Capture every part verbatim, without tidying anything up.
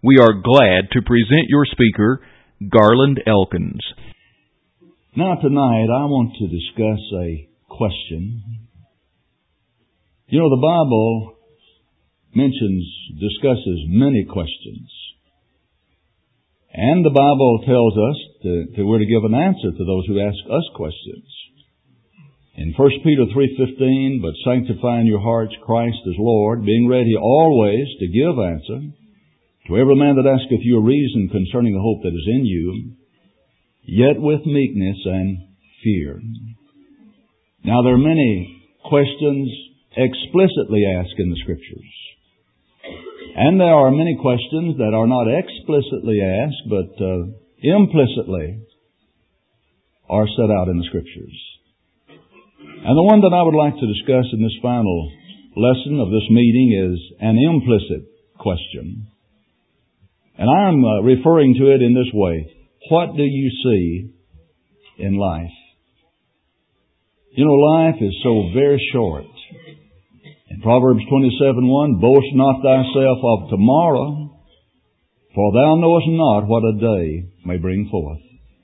We are glad to present your speaker, Garland Elkins. Now tonight I want to discuss a question. You know, the Bible mentions, discusses many questions. And the Bible tells us that we're to give an answer to those who ask us questions. In First Peter three fifteen, but sanctify in your hearts Christ as Lord, being ready always to give answer to every man that asketh you a reason concerning the hope that is in you, yet with meekness and fear. Now there are many questions explicitly asked in the Scriptures. And there are many questions that are not explicitly asked, but uh, implicitly are set out in the Scriptures. And the one that I would like to discuss in this final lesson of this meeting is an implicit question. And I'm uh, referring to it in this way. What do you see in life? You know, life is so very short. In Proverbs twenty-seven one, boast not thyself of tomorrow, for thou knowest not what a day may bring forth.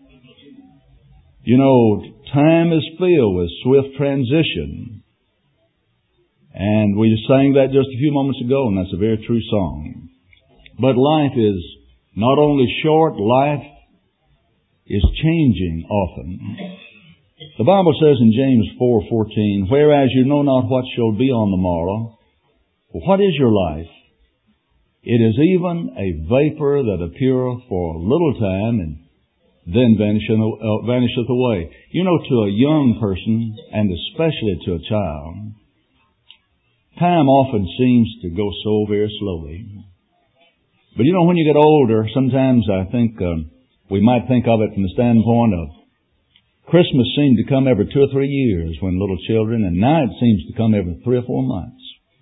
You know, time is filled with swift transition. And we sang that just a few moments ago, and that's a very true song. But life is not only short, life is changing often. The Bible says in James four fourteen, whereas you know not what shall be on the morrow, what is your life? It is even a vapor that appeareth for a little time and then vanisheth, uh, vanisheth away. You know, to a young person, and especially to a child, time often seems to go so very slowly. But you know, when you get older, sometimes I think um, we might think of it from the standpoint of Christmas seemed to come every two or three years when little children, and now it seems to come every three or four months.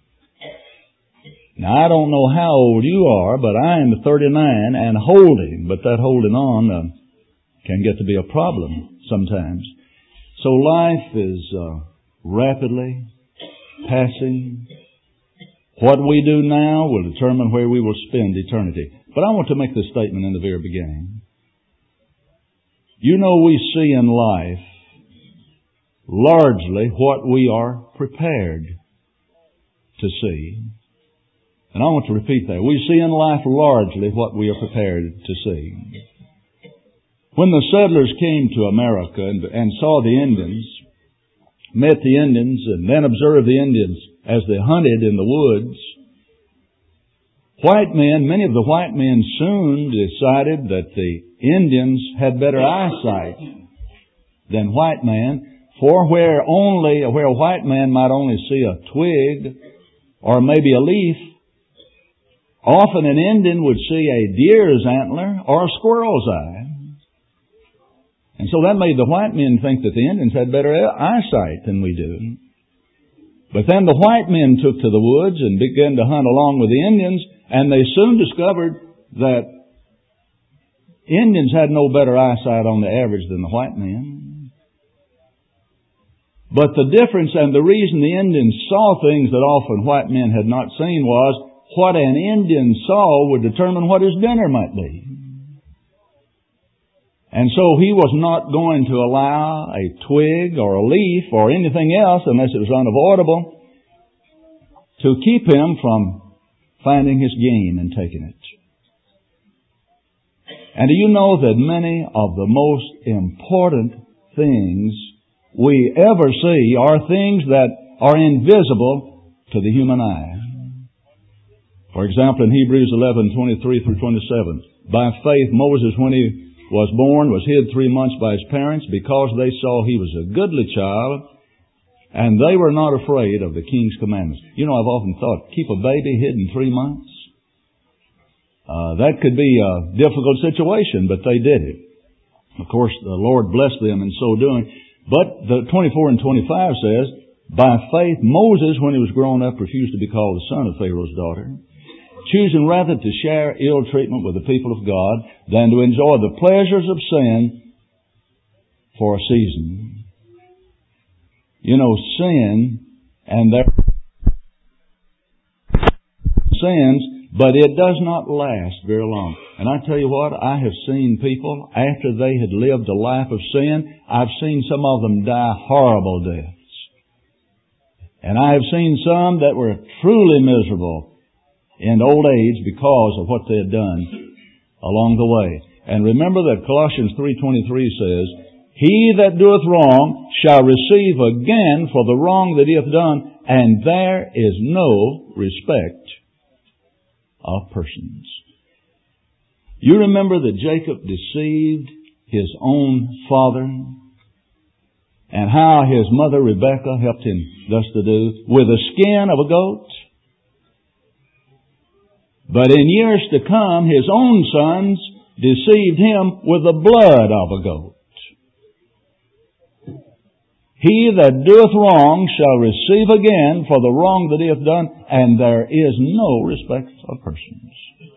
Now, I don't know how old you are, but I am thirty-nine and holding, but that holding on uh, can get to be a problem sometimes. So life is uh, rapidly passing. What we do now will determine where we will spend eternity. But I want to make this statement in the very beginning. You know, we see in life largely what we are prepared to see. And I want to repeat that. We see in life largely what we are prepared to see. When the settlers came to America and, and saw the Indians, met the Indians, and then observed the Indians as they hunted in the woods, white men, many of the white men soon decided that the Indians had better eyesight than white men, for where only, where a white man might only see a twig or maybe a leaf, often an Indian would see a deer's antler or a squirrel's eye. And so that made the white men think that the Indians had better eyesight than we do. But then the white men took to the woods and began to hunt along with the Indians, and they soon discovered that Indians had no better eyesight on the average than the white men. But the difference and the reason the Indians saw things that often white men had not seen was what an Indian saw would determine what his dinner might be. And so he was not going to allow a twig or a leaf or anything else, unless it was unavoidable, to keep him from finding his game and taking it. And do you know that many of the most important things we ever see are things that are invisible to the human eye? For example, in Hebrews eleven twenty-three through twenty-seven, by faith Moses, when he was born, was hid three months by his parents because they saw he was a goodly child, and they were not afraid of the king's commandments. You know, I've often thought, keep a baby hidden three months? Uh, that could be a difficult situation, but they did it. Of course, the Lord blessed them in so doing. But the twenty-four and twenty-five says, by faith Moses, when he was grown up, refused to be called the son of Pharaoh's daughter, choosing rather to share ill treatment with the people of God than to enjoy the pleasures of sin for a season. You know, sin and their sins But it does not last very long. And I tell you what, I have seen people, after they had lived a life of sin, I've seen some of them die horrible deaths. And I have seen some that were truly miserable in old age because of what they had done along the way. And remember that Colossians three twenty-three says, He that doeth wrong shall receive again for the wrong that he hath done, and there is no respect of persons. You remember that Jacob deceived his own father, and how his mother Rebekah helped him thus to do with the skin of a goat? But in years to come, his own sons deceived him with the blood of a goat. He that doeth wrong shall receive again for the wrong that he hath done, and there is no respect of persons.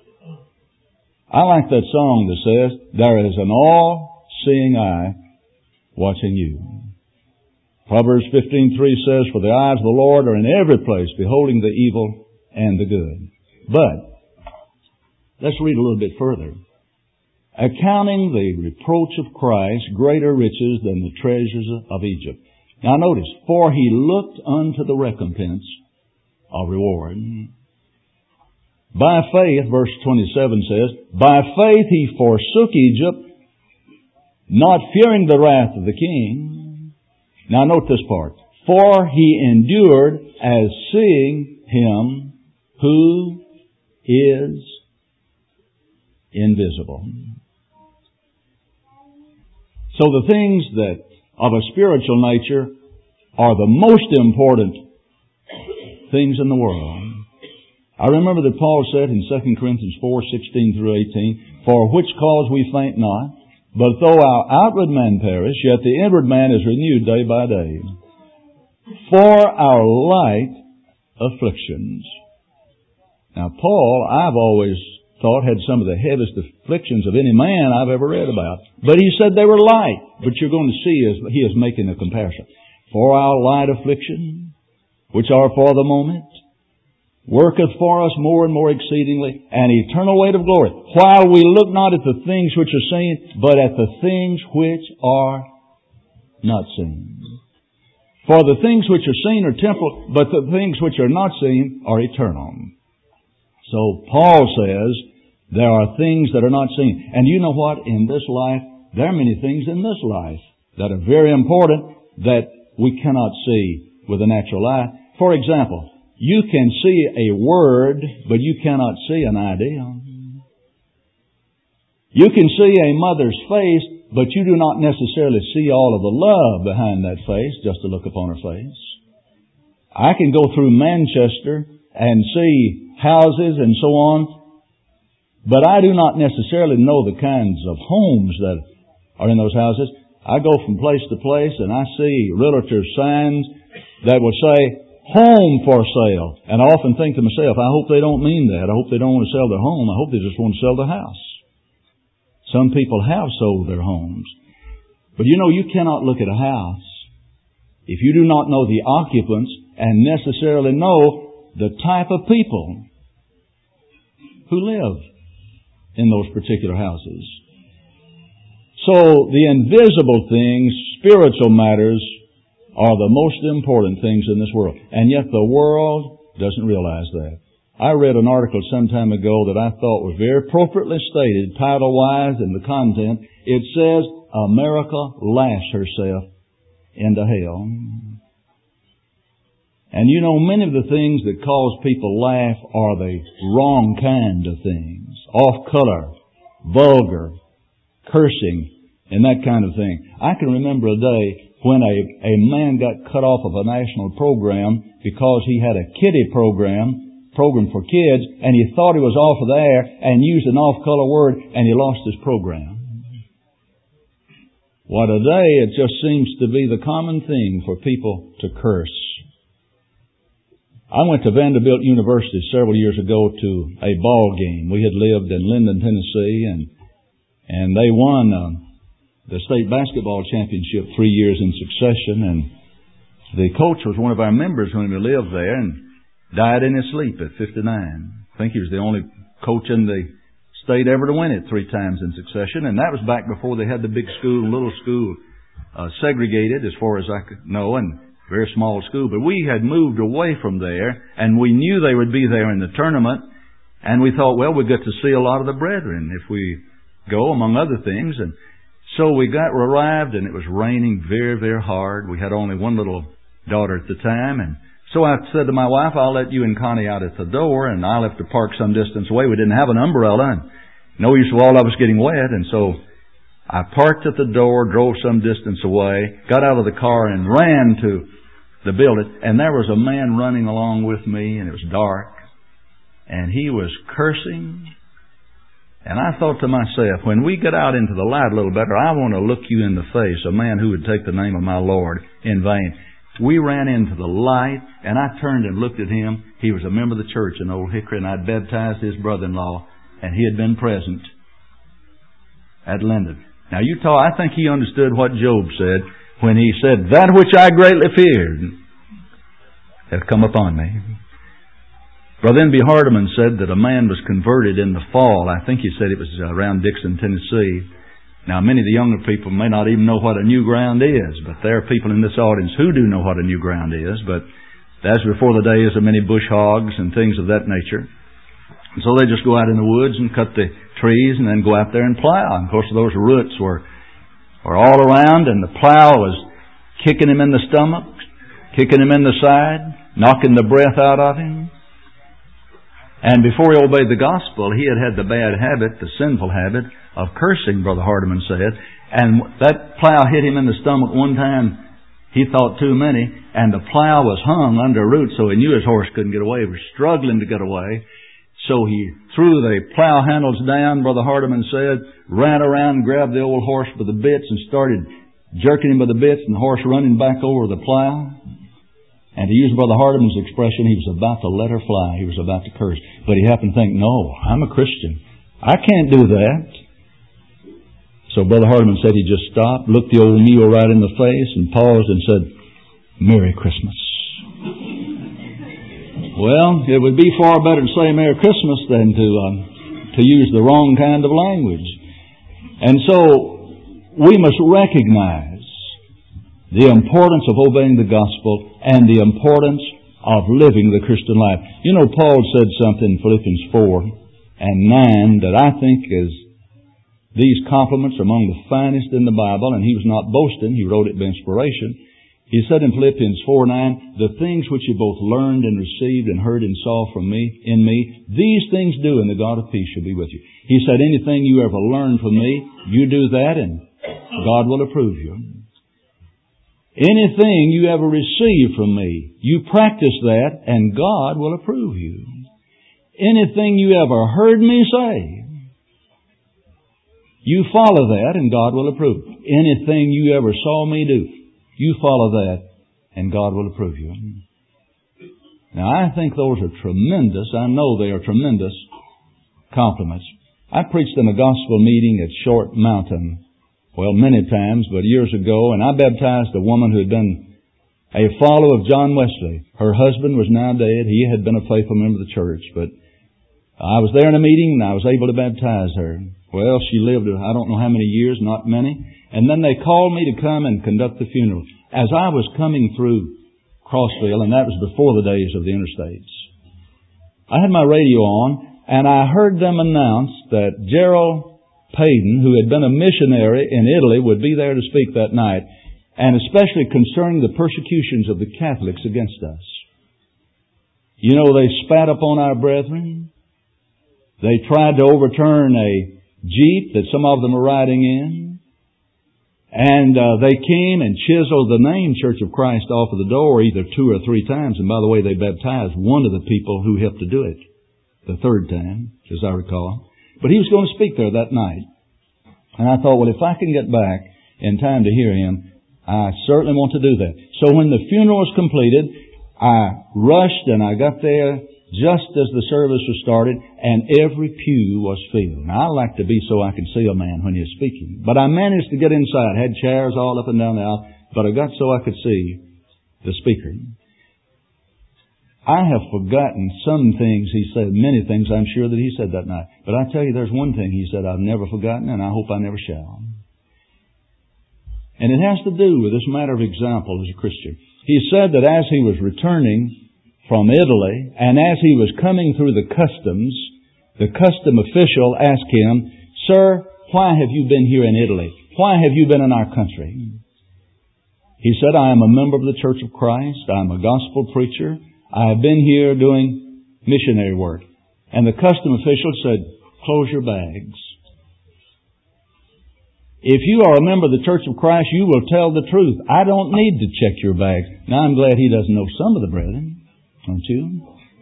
I like that song that says, there is an all-seeing eye watching you. Proverbs fifteen three says, for the eyes of the Lord are in every place, beholding the evil and the good. But, let's read a little bit further. Accounting the reproach of Christ greater riches than the treasures of Egypt. Now notice, for he looked unto the recompense of reward. By faith, verse twenty-seven says, by faith he forsook Egypt, not fearing the wrath of the king. Now note this part. For he endured as seeing him who is invisible. So the things that of a spiritual nature are the most important things in the world. I remember that Paul said in Second Corinthians four sixteen through eighteen, for which cause we faint not, but though our outward man perish, yet the inward man is renewed day by day. For our light afflictions. Now Paul, I've always thought had some of the heaviest afflictions of any man I've ever read about. But he said they were light. But you're going to see as he is making a comparison. For our light affliction, which are for the moment, worketh for us more and more exceedingly an eternal weight of glory, while we look not at the things which are seen, but at the things which are not seen. For the things which are seen are temporal, but the things which are not seen are eternal. So Paul says, there are things that are not seen. And you know what? In this life, there are many things in this life that are very important that we cannot see with the natural eye. For example, you can see a word, but you cannot see an idea. You can see a mother's face, but you do not necessarily see all of the love behind that face just to look upon her face. I can go through Manchester and see houses and so on, but I do not necessarily know the kinds of homes that are in those houses. I go from place to place and I see realtor signs that will say, home for sale. And I often think to myself, I hope they don't mean that. I hope they don't want to sell their home. I hope they just want to sell their house. Some people have sold their homes. But you know, you cannot look at a house if you do not know the occupants and necessarily know the type of people who live in those particular houses. So the invisible things, spiritual matters, are the most important things in this world. And yet the world doesn't realize that. I read an article some time ago that I thought was very appropriately stated, title-wise and the content. It says, America laughs herself into hell. And you know, many of the things that cause people laugh are the wrong kind of things. Off-color, vulgar, cursing, and that kind of thing. I can remember a day when a, a man got cut off of a national program because he had a kiddie program, program for kids, and he thought he was off of the air and used an off-color word, and he lost his program. Well, today it just seems to be the common thing for people to curse. I went to Vanderbilt University several years ago to a ball game. We had lived in Linden, Tennessee, and and they won uh, the state basketball championship three years in succession. And the coach was one of our members when we lived there, and died in his sleep at fifty-nine. I think he was the only coaching the state ever to win it three times in succession. And that was back before they had the big school and little school uh, segregated as far as I could know, and very small school. But we had moved away from there, and we knew they would be there in the tournament. And we thought, well, we'd get to see a lot of the brethren if we go, among other things. And so we got arrived, and it was raining very, very hard. We had only one little daughter at the time, and so I said to my wife, I'll let you and Connie out at the door, and I'll have to park some distance away. We didn't have an umbrella, and no use of all of us getting wet, and so I parked at the door, drove some distance away, got out of the car, and ran to the building, and there was a man running along with me, and it was dark, and he was cursing. And I thought to myself, when we get out into the light a little better, I want to look you in the face, a man who would take the name of my Lord in vain. We ran into the light, and I turned and looked at him. He was a member of the church in Old Hickory, and I'd baptized his brother-in-law, and he had been present at Linden. Now, you talk, I think he understood what Job said when he said, that which I greatly feared hath come upon me. Brother N B Hardeman said that a man was converted in the fall. I think he said it was around Dixon, Tennessee. Now, many of the younger people may not even know what a new ground is, but there are people in this audience who do know what a new ground is. But that's before the days of many bush hogs and things of that nature. And so they just go out in the woods and cut the trees and then go out there and plow. And of course, those roots were, were all around, and the plow was kicking him in the stomach, kicking him in the side, knocking the breath out of him. And before he obeyed the gospel, he had had the bad habit, the sinful habit, of cursing, Brother Hardeman said. And that plow hit him in the stomach one time. He thought too many. And the plow was hung under a root, so he knew his horse couldn't get away. He was struggling to get away. So he threw the plow handles down, Brother Hardeman said, ran around, grabbed the old horse by the bits and started jerking him by the bits, and the horse running back over the plow. And to use Brother Hardeman's expression, he was about to let her fly. He was about to curse. But he happened to think, no, I'm a Christian. I can't do that. So Brother Hardeman said he just stopped, looked the old mule right in the face, and paused and said, Merry Christmas. Well, it would be far better to say Merry Christmas than to, um, to use the wrong kind of language. And so we must recognize the importance of obeying the gospel and the importance of living the Christian life. You know, Paul said something in Philippians four and nine that I think is, these compliments are among the finest in the Bible, and he was not boasting. He wrote it by inspiration. He said in Philippians four nine, the things which you both learned and received and heard and saw from me, in me, these things do, and the God of peace shall be with you. He said, anything you ever learned from me, you do that, and God will approve you. Anything you ever receive from me, you practice that, and God will approve you. Anything you ever heard me say, you follow that, and God will approve. Anything you ever saw me do, you follow that, and God will approve you. Now, I think those are tremendous, I know they are tremendous compliments. I preached in a gospel meeting at Short Mountain, well, many times, but years ago, and I baptized a woman who had been a follower of John Wesley. Her husband was now dead. He had been a faithful member of the church, but I was there in a meeting, and I was able to baptize her. Well, she lived, I don't know how many years, not many. And then they called me to come and conduct the funeral. As I was coming through Crossville, and that was before the days of the interstates, I had my radio on, and I heard them announce that Gerald Payton, who had been a missionary in Italy, would be there to speak that night, and especially concerning the persecutions of the Catholics against us. You know, they spat upon our brethren. They tried to overturn a jeep that some of them were riding in. And uh, they came and chiseled the name Church of Christ off of the door either two or three times. And by the way, they baptized one of the people who helped to do it the third time, as I recall. But he was going to speak there that night. And I thought, well, if I can get back in time to hear him, I certainly want to do that. So when the funeral was completed, I rushed and I got there just as the service was started, and every pew was filled. Now, I like to be so I can see a man when he's speaking. But I managed to get inside. I had chairs all up and down the aisle, but I got so I could see the speaker. I have forgotten some things he said, many things I'm sure that he said that night. But I tell you, there's one thing he said I've never forgotten, and I hope I never shall. And it has to do with this matter of example as a Christian. He said that as he was returning from Italy, and as he was coming through the customs, the custom official asked him, "Sir, why have you been here in Italy? Why have you been in our country?" He said, "I am a member of the Church of Christ. I am a gospel preacher. I have been here doing missionary work." And the custom official said, "Close your bags. If you are a member of the Church of Christ, you will tell the truth. I don't need to check your bags." Now, I'm glad he doesn't know some of the brethren, don't you?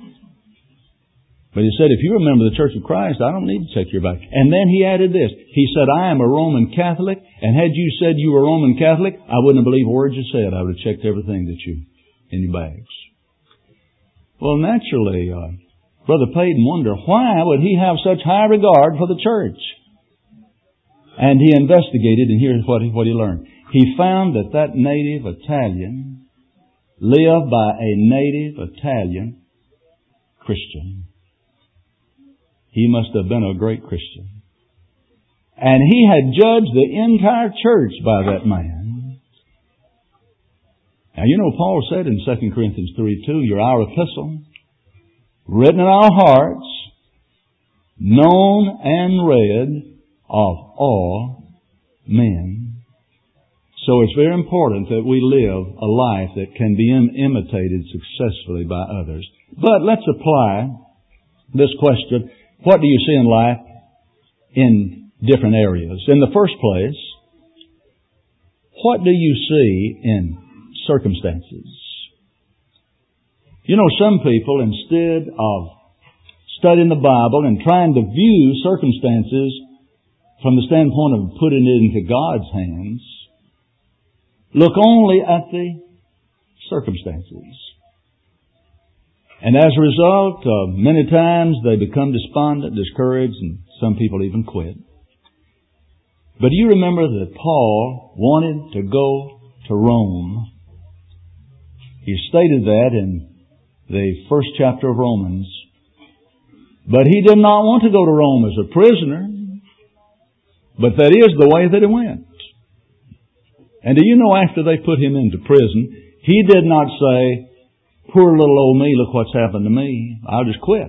But he said, if you're a member of the Church of Christ, I don't need to check your bag. And then he added this. He said, "I am a Roman Catholic, and had you said you were Roman Catholic, I wouldn't have believed words you said. I would have checked everything that you, in your bags." Well, naturally, uh, Brother Payton wondered, why would he have such high regard for the church? And he investigated, and here's what he, what he learned. He found that that native Italian lived by a native Italian Christian. He must have been a great Christian. And he had judged the entire church by that man. Now, you know, Paul said in Second Corinthians three two, "You're our epistle, written in our hearts, known and read of all men." So it's very important that we live a life that can be im- imitated successfully by others. But let's apply this question. What do you see in life in different areas? In the first place, what do you see in circumstances? You know, some people, instead of studying the Bible and trying to view circumstances from the standpoint of putting it into God's hands, look only at the circumstances. And as a result, uh, many times they become despondent, discouraged, and some people even quit. But do you remember that Paul wanted to go to Rome? He stated that in the first chapter of Romans. But he did not want to go to Rome as a prisoner. But that is the way that he went. And do you know, after they put him into prison, he did not say, "Poor little old me, look what's happened to me. I'll just quit."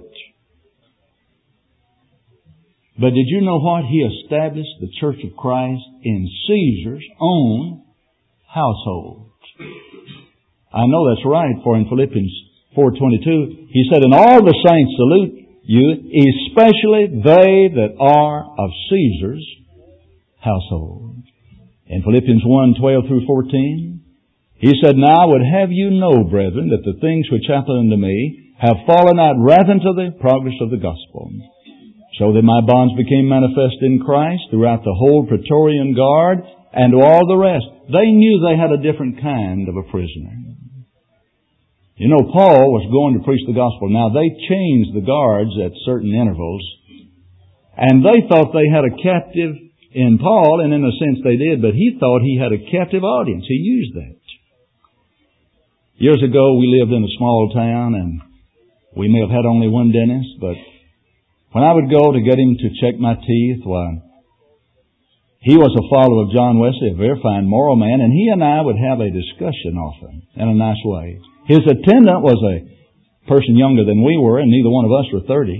But did you know what? He established the Church of Christ in Caesar's own household. I know that's right, for in Philippians four twenty-two, he said, "And all the saints salute you, especially they that are of Caesar's household." In Philippians one twelve through fourteen, he said, "Now I would have you know, brethren, that the things which happened unto me have fallen out rather unto the progress of the gospel, so that my bonds became manifest in Christ throughout the whole Praetorian Guard and to all the rest." They knew they had a different kind of a prisoner. You know, Paul was going to preach the gospel. Now, they changed the guards at certain intervals, and they thought they had a captive in Paul, and in a sense they did, but he thought he had a captive audience. He used that. Years ago, we lived in a small town, and we may have had only one dentist, but when I would go to get him to check my teeth, why, he was a follower of John Wesley, a very fine moral man, and he and I would have a discussion often in a nice way. His attendant was a person younger than we were, and neither one of us were thirty.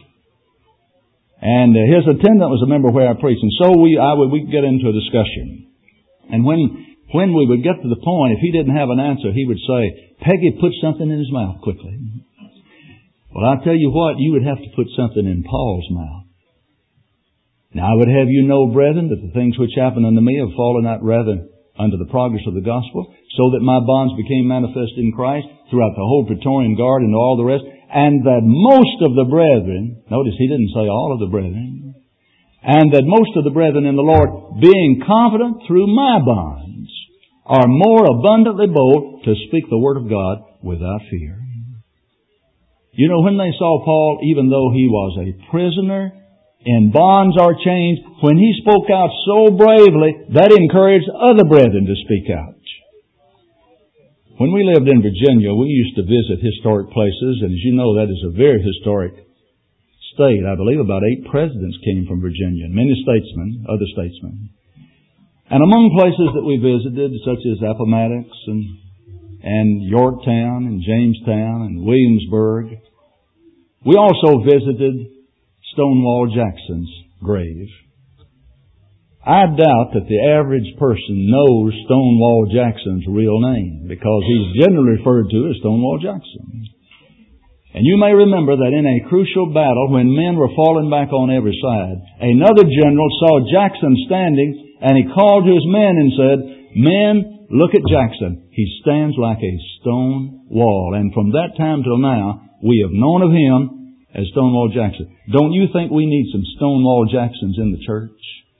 And uh, his attendant was a member where I preached, and so we I would we get into a discussion. And when when we would get to the point, if he didn't have an answer, he would say, "Peggy, put something in his mouth quickly." Well, I tell you what, you would have to put something in Paul's mouth. "Now I would have you know, brethren, that the things which happened unto me have fallen out rather under the progress of the gospel, so that my bonds became manifest in Christ throughout the whole Praetorian Guard and all the rest, and that most of the brethren," notice he didn't say all of the brethren, "and that most of the brethren in the Lord, being confident through my bonds, are more abundantly bold to speak the word of God without fear." You know, when they saw Paul, even though he was a prisoner, in bonds or chains, when he spoke out so bravely, that encouraged other brethren to speak out. When we lived in Virginia, we used to visit historic places, and as you know, that is a very historic state. I believe about eight presidents came from Virginia, many statesmen, other statesmen. And among places that we visited, such as Appomattox and, and Yorktown and Jamestown and Williamsburg, we also visited Stonewall Jackson's grave. I doubt that the average person knows Stonewall Jackson's real name, because he's generally referred to as Stonewall Jackson. And you may remember that in a crucial battle, when men were falling back on every side, another general saw Jackson standing, and he called to his men and said, "Men, look at Jackson. He stands like a stone wall." And from that time till now, we have known of him as Stonewall Jackson. Don't you think we need some Stonewall Jacksons in the church?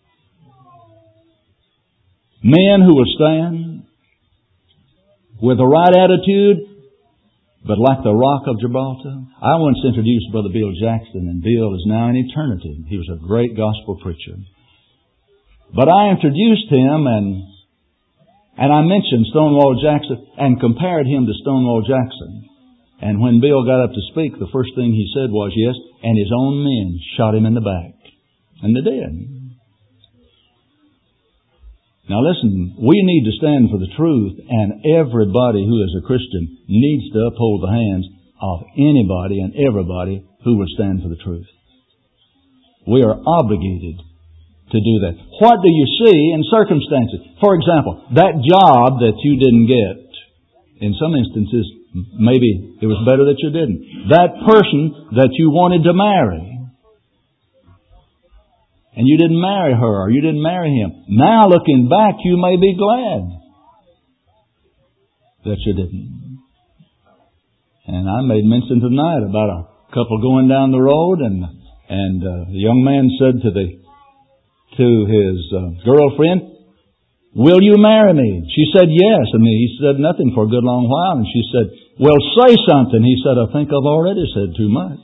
Men who will stand with the right attitude, but like the rock of Gibraltar. I once introduced Brother Bill Jackson, and Bill is now in eternity. He was a great gospel preacher. But I introduced him, and and I mentioned Stonewall Jackson and compared him to Stonewall Jackson. And when Bill got up to speak, the first thing he said was, "Yes," and his own men shot him in the back. And they did. Now listen, we need to stand for the truth, and everybody who is a Christian needs to uphold the hands of anybody and everybody who will stand for the truth. We are obligated to do that. What do you see in circumstances? For example, that job that you didn't get, in some instances, maybe it was better that you didn't. That person that you wanted to marry, and you didn't marry her, or you didn't marry him. Now, looking back, you may be glad that you didn't. And I made mention tonight about a couple going down the road, and and uh, the young man said to the to his uh, girlfriend, "Will you marry me?" She said, "Yes." And he said nothing for a good long while, and she said, "Well, say something." He said, "I think I've already said too much."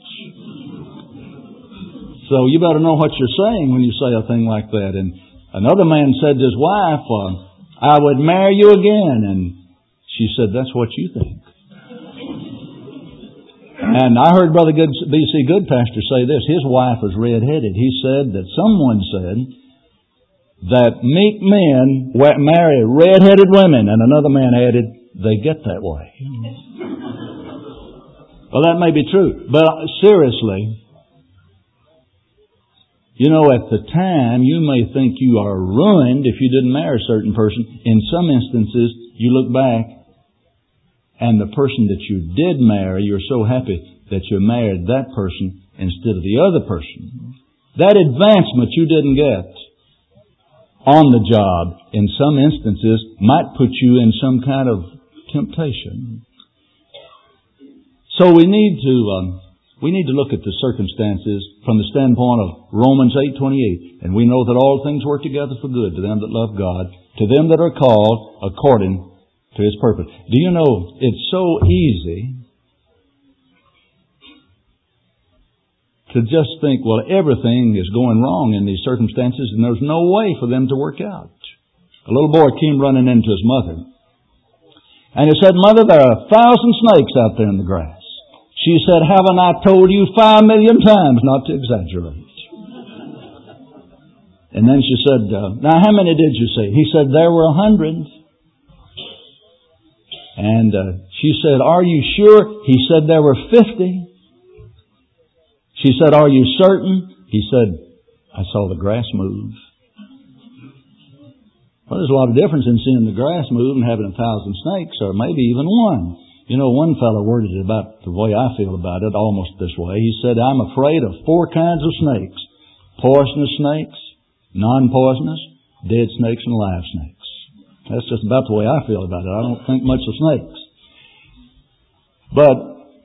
So you better know what you're saying when you say a thing like that. And another man said to his wife, uh, "I would marry you again." And she said, "That's what you think." And I heard Brother Good, B C Goodpastor say this. His wife was red-headed. He said that someone said that meek men marry red-headed women. And another man added, "They get that way." Well, that may be true. But seriously, you know, at the time, you may think you are ruined if you didn't marry a certain person. In some instances, you look back, and the person that you did marry, you're so happy that you married that person instead of the other person. That advancement you didn't get on the job, in some instances, might put you in some kind of temptation. So we need to... Um, We need to look at the circumstances from the standpoint of Romans eight twenty-eight. And we know that all things work together for good to them that love God, to them that are called according to His purpose. Do you know, it's so easy to just think, well, everything is going wrong in these circumstances and there's no way for them to work out. A little boy came running into his mother. And he said, "Mother, there are a thousand snakes out there in the grass." She said, "Haven't I told you five million times not to exaggerate?" And then she said, uh, "Now how many did you see?" He said, "There were a hundred." And uh, she said, "Are you sure?" He said, "There were fifty." She said, "Are you certain?" He said, "I saw the grass move." Well, there's a lot of difference in seeing the grass move and having a thousand snakes, or maybe even one. You know, one fellow worded it about the way I feel about it, almost this way. He said, "I'm afraid of four kinds of snakes. Poisonous snakes, non-poisonous, dead snakes, and live snakes." That's just about the way I feel about it. I don't think much of snakes. But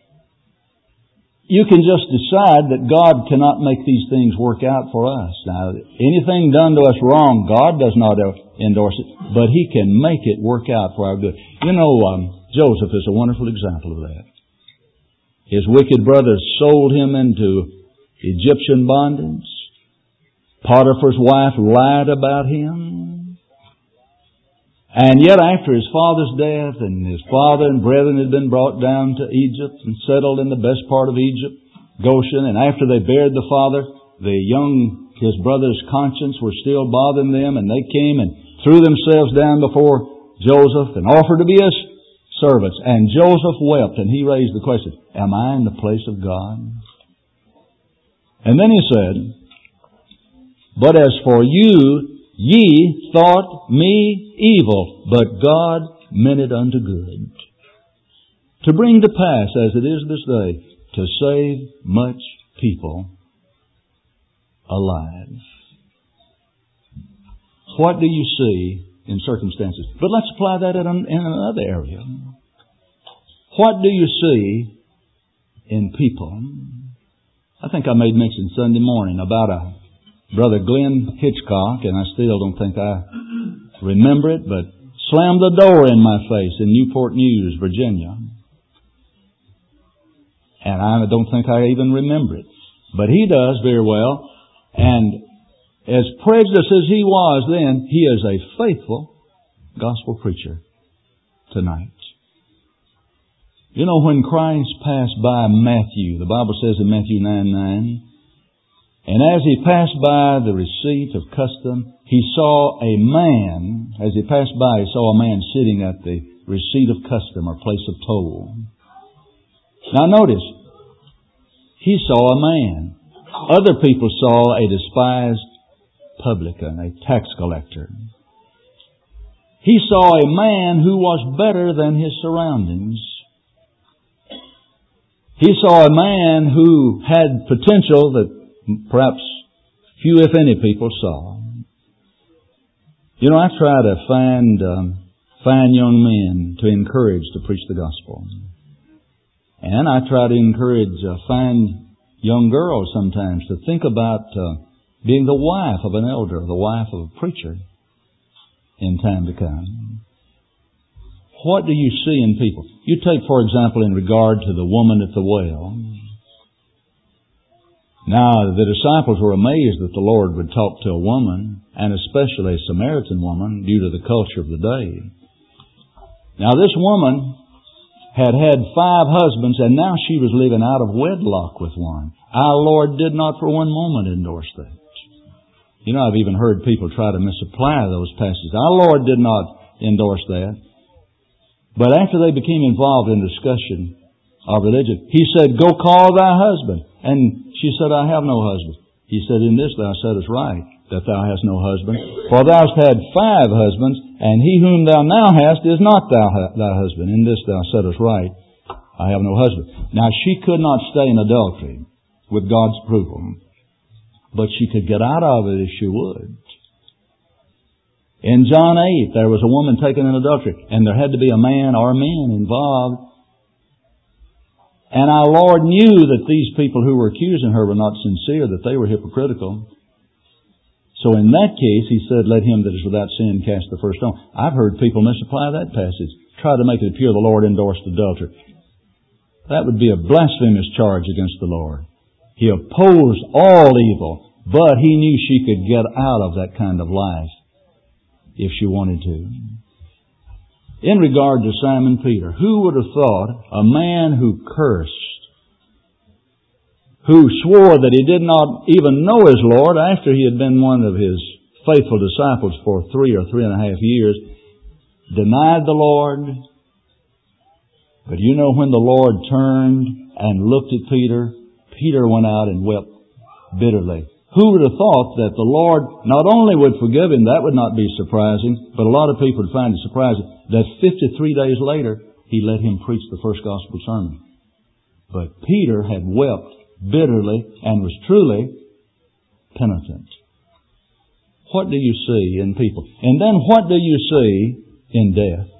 you can just decide that God cannot make these things work out for us. Now, anything done to us wrong, God does not endorse it, but He can make it work out for our good. You know, um, Joseph is a wonderful example of that. His wicked brothers sold him into Egyptian bondage. Potiphar's wife lied about him. And yet after his father's death, and his father and brethren had been brought down to Egypt and settled in the best part of Egypt, Goshen, and after they buried the father, the young, his brother's conscience were still bothering them, and they came and threw themselves down before Joseph and offered to be his servants. And Joseph wept, and he raised the question, am I in the place of God? And then he said, but as for you, ye thought me evil, but God meant it unto good, to bring to pass, as it is this day, to save much people alive. What do you see in circumstances? But let's apply that in another area. What do you see in people? I think I made mention Sunday morning about a Brother Glenn Hitchcock, and I still don't think I remember it, but slammed the door in my face in Newport News, Virginia. And I don't think I even remember it. But he does very well. And as prejudiced as he was then, he is a faithful gospel preacher tonight. You know, when Christ passed by Matthew, the Bible says in Matthew nine nine, and as he passed by the receipt of custom, he saw a man, as he passed by, he saw a man sitting at the receipt of custom or place of toll. Now notice, he saw a man. Other people saw a despised publican, a tax collector. He saw a man who was better than his surroundings. He saw a man who had potential that perhaps few, if any, people saw. You know, I try to find um, fine young men to encourage to preach the gospel. And I try to encourage uh, fine young girls sometimes to think about uh, being the wife of an elder, the wife of a preacher in time to come. What do you see in people? You take, for example, in regard to the woman at the well. Now, the disciples were amazed that the Lord would talk to a woman, and especially a Samaritan woman, due to the culture of the day. Now, this woman had had five husbands, and now she was living out of wedlock with one. Our Lord did not for one moment endorse that. You know, I've even heard people try to misapply those passages. Our Lord did not endorse that. But after they became involved in discussion of religion, He said, go call thy husband. And she said, I have no husband. He said, in this thou saidest right, that thou hast no husband. For thou hast had five husbands, and he whom thou now hast is not thou thy husband. In this thou saidest right, I have no husband. Now she could not stay in adultery with God's approval, but she could get out of it if she would. In John eight, there was a woman taken in adultery, and there had to be a man or men involved. And our Lord knew that these people who were accusing her were not sincere, that they were hypocritical. So in that case, He said, let him that is without sin cast the first stone. I've heard people misapply that passage, try to make it appear the Lord endorsed adultery. That would be a blasphemous charge against the Lord. He opposed all evil, but He knew she could get out of that kind of life if she wanted to. In regard to Simon Peter, who would have thought a man who cursed, who swore that he did not even know his Lord after he had been one of His faithful disciples for three or three and a half years, denied the Lord. But you know, when the Lord turned and looked at Peter, Peter went out and wept bitterly. Who would have thought that the Lord not only would forgive him, that would not be surprising, but a lot of people would find it surprising, that fifty-three days later, He let him preach the first gospel sermon. But Peter had wept bitterly and was truly penitent. What do you see in people? And then what do you see in death?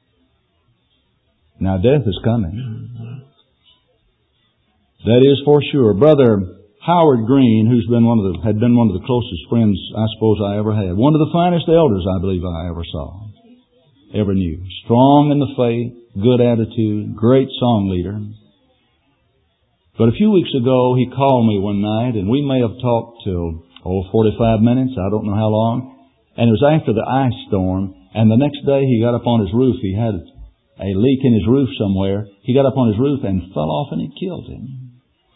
Now death is coming. That is for sure. Brother Howard Green, who's been one of the, had been one of the closest friends I suppose I ever had. One of the finest elders I believe I ever saw, ever knew. Strong in the faith, good attitude, great song leader. But a few weeks ago, he called me one night, and we may have talked till, oh, forty-five minutes, I don't know how long. And it was after the ice storm, And the next day he got up on his roof. He had a leak in his roof somewhere. He got up on his roof and fell off and it killed him.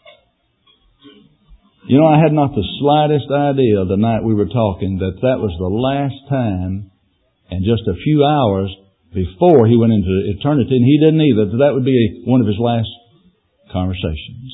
You know, I had not the slightest idea the night we were talking that that was the last time, and just a few hours before he went into eternity, and he didn't either, that that would be one of his last conversations.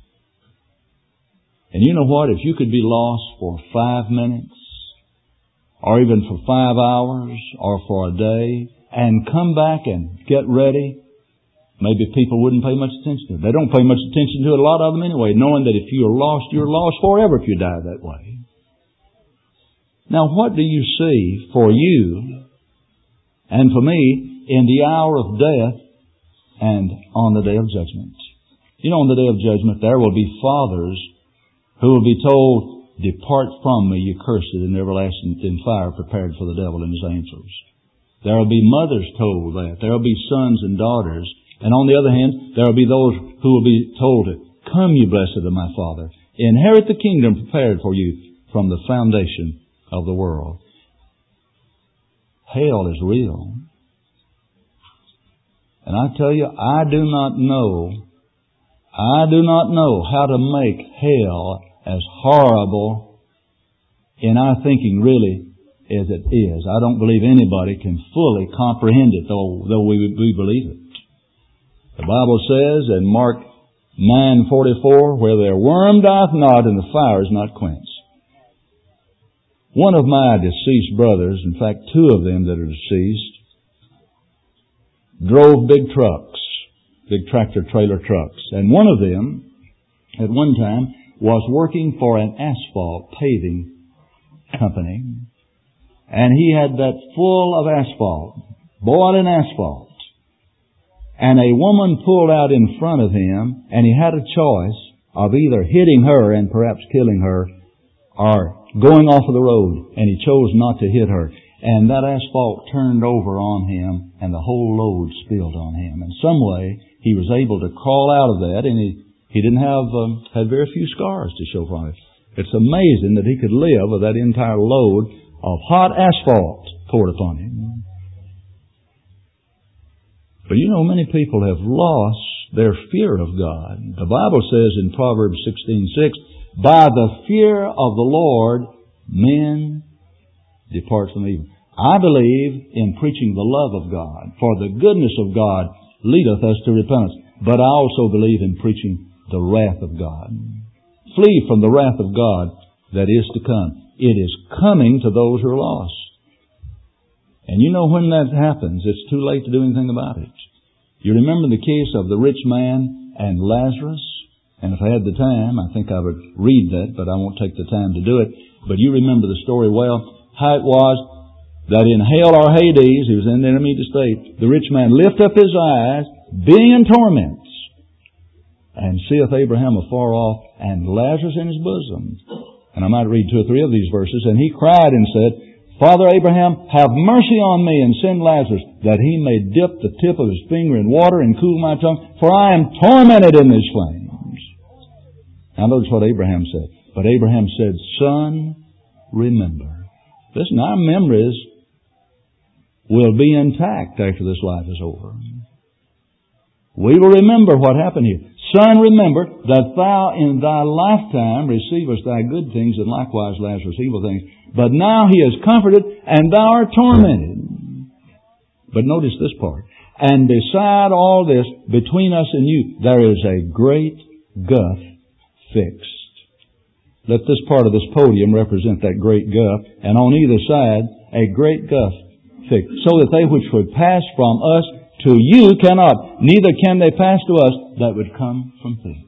And you know what? If you could be lost for five minutes, or even for five hours, or for a day, and come back and get ready, maybe people wouldn't pay much attention to it. They don't pay much attention to it, a lot of them anyway, knowing that if you're lost, you're lost forever if you die that way. Now, what do you see for you and for me in the hour of death and on the day of judgment? You know, on the day of judgment, there will be fathers who will be told, "Depart from me, you cursed, in everlasting fire prepared for the devil and his angels." There will be mothers told that. There will be sons and daughters. And on the other hand, there will be those who will be told, "Come, you blessed of my Father, inherit the kingdom prepared for you from the foundation of the world." Hell is real. And I tell you, I do not know, I do not know how to make hell as horrible in our thinking really as it is. I don't believe anybody can fully comprehend it, though, though we, we believe it. The Bible says in Mark nine forty-four, "Where their worm dieth not and the fire is not quenched." One of my deceased brothers, in fact two of them that are deceased, drove big trucks, big tractor trailer trucks. And one of them, at one time, was working for an asphalt paving company. And he had that full of asphalt, boiling asphalt. And a woman pulled out in front of him, and he had a choice of either hitting her and perhaps killing her, or going off of the road, and he chose not to hit her. And that asphalt turned over on him, and the whole load spilled on him. In some way, he was able to crawl out of that, and he, he didn't have, um, had very few scars to show for it. It's amazing that he could live with that entire load of hot asphalt poured upon him. But you know, many people have lost their fear of God. The Bible says in Proverbs sixteen six, "By the fear of the Lord, men depart from evil." I believe in preaching the love of God, for the goodness of God leadeth us to repentance. But I also believe in preaching the wrath of God. Flee from the wrath of God that is to come. It is coming to those who are lost. And you know, when that happens, it's too late to do anything about it. You remember the case of the rich man and Lazarus? And if I had the time, I think I would read that, but I won't take the time to do it. But you remember the story well, how it was that in hell or Hades, he was in the intermediate state, the rich man lift up his eyes, being in torments, and seeth Abraham afar off, and Lazarus in his bosom. And I might read two or three of these verses. And he cried and said, "Father Abraham, have mercy on me, and send Lazarus, that he may dip the tip of his finger in water and cool my tongue, for I am tormented in these flames." Now notice what Abraham said. But Abraham said, "Son, remember." Listen, our memories will be intact after this life is over. We will remember what happened here. "Son, remember that thou in thy lifetime receivest thy good things, and likewise Lazarus evil things. But now he is comforted, and thou art tormented." But notice this part. "And beside all this, between us and you, there is a great gulf fixed." Let this part of this podium represent that great gulf, and on either side, a great gulf fixed, so that they which would pass from us to you cannot, neither can they pass to us that would come from thence.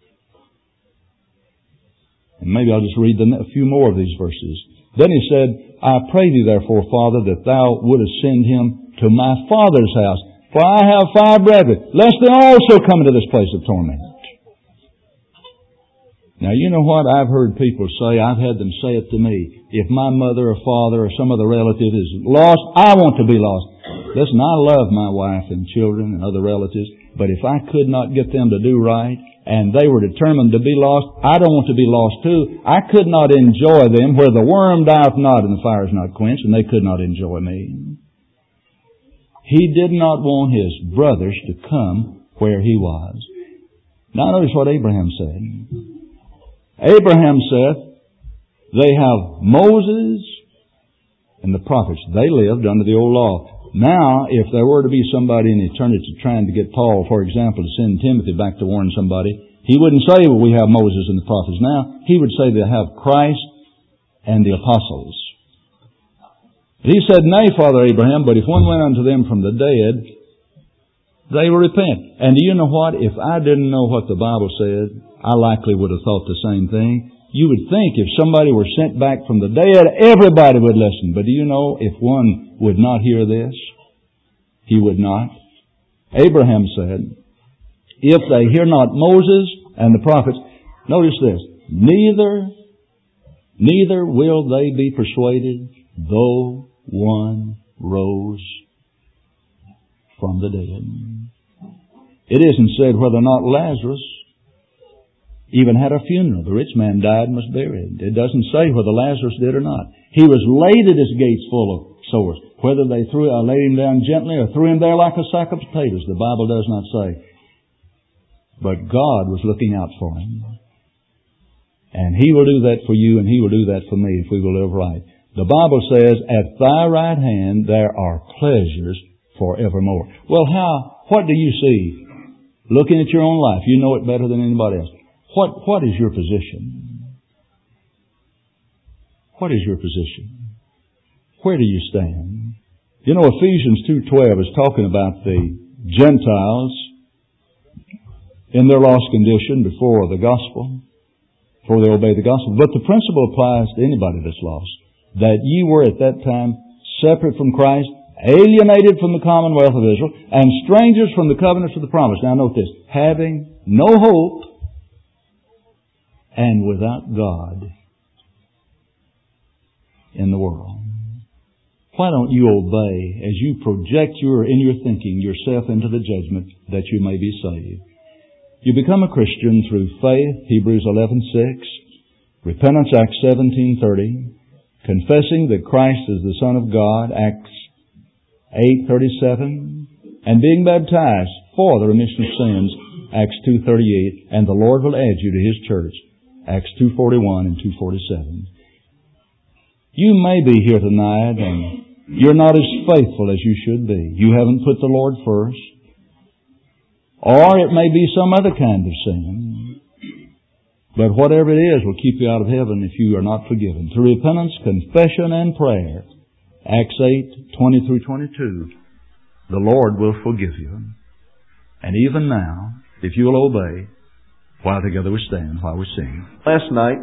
And maybe I'll just read a few more of these verses. Then he said, "I pray thee therefore, Father, that thou wouldest send him to my father's house, for I have five brethren, lest they also come into this place of torment." Now, you know what? I've heard people say, I've had them say it to me, if my mother or father or some other relative is lost, I want to be lost. Listen, I love my wife and children and other relatives, but if I could not get them to do right, and they were determined to be lost, I don't want to be lost too. I could not enjoy them where the worm dieth not and the fire is not quenched, and they could not enjoy me. He did not want His brothers to come where He was. Now notice what Abraham said. Abraham said, they have Moses and the prophets. They lived under the old law. Now, if there were to be somebody in eternity trying to get Paul, for example, to send Timothy back to warn somebody, he wouldn't say, well, we have Moses and the prophets now. He would say they have Christ and the apostles. He said, nay, Father Abraham, but if one went unto them from the dead, they will repent. And do you know what? If I didn't know what the Bible said, I likely would have thought the same thing. You would think if somebody were sent back from the dead, everybody would listen. But do you know, if one would not hear this, he would not. Abraham said, if they hear not Moses and the prophets, notice this, neither, neither will they be persuaded, though one rose from the dead. It isn't said whether or not Lazarus even had a funeral. The rich man died and was buried. It doesn't say whether Lazarus did or not. He was laid at his gates full of sores. Whether they threw, uh, laid him down gently or threw him there like a sack of potatoes, the Bible does not say. But God was looking out for him. And He will do that for you, and He will do that for me if we will live right. The Bible says, at Thy right hand there are pleasures forevermore. Well, how, what do you see? Looking at your own life, you know it better than anybody else. What, what is your position? What is your position? Where do you stand? You know, Ephesians two twelve is talking about the Gentiles in their lost condition before the gospel, before they obey the gospel. But the principle applies to anybody that's lost. That ye were at that time separate from Christ, alienated from the commonwealth of Israel, and strangers from the covenants of the promise. Now note this, having no hope and without God in the world. Why don't you obey as you project your, in your thinking, yourself into the judgment that you may be saved? You become a Christian through faith, Hebrews eleven six, repentance, Acts seventeen thirty, confessing that Christ is the Son of God, Acts eight thirty-seven, and being baptized for the remission of sins, Acts two thirty-eight, and the Lord will add you to His church, Acts two forty-one and two forty-seven. You may be here tonight and you're not as faithful as you should be. You haven't put the Lord first. Or it may be some other kind of sin. But whatever it is will keep you out of heaven if you are not forgiven. Through repentance, confession, and prayer, Acts eight twenty through twenty-two, the Lord will forgive you. And even now, if you will obey, while together we stand, while we sing. Last night,